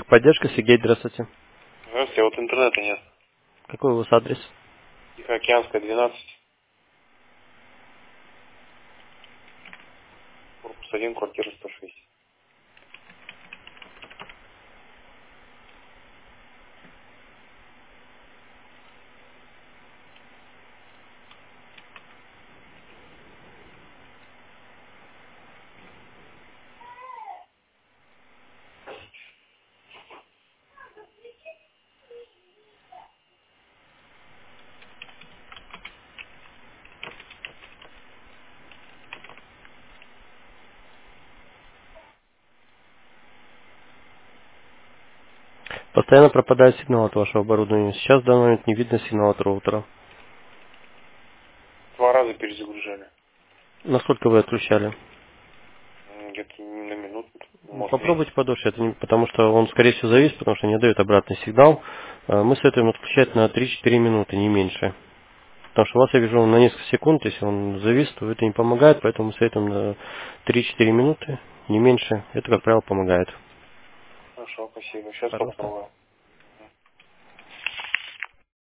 Техподдержка, Сергей, здравствуйте. Здравствуйте, вот интернета нет. Какой у вас адрес? Тихоокеанская, 12, корпус 1, квартира 106. Постоянно пропадает сигнал от вашего оборудования. Сейчас в данный момент не видно сигнал от роутера. 2 раза перезагружали. Насколько вы отключали? Где-то на минуту, может меньше. Попробуйте подольше, это не, потому что он, скорее всего, завис, потому что не дает обратный сигнал. Мы советуем отключать на 3-4 минуты, не меньше. Потому что у вас, я вижу, он на несколько секунд, если он завис, то это не помогает, поэтому мы советуем на 3-4 минуты, не меньше. Это, как правило, помогает. Хорошо, спасибо. Сейчас Пожалуйста. попробую.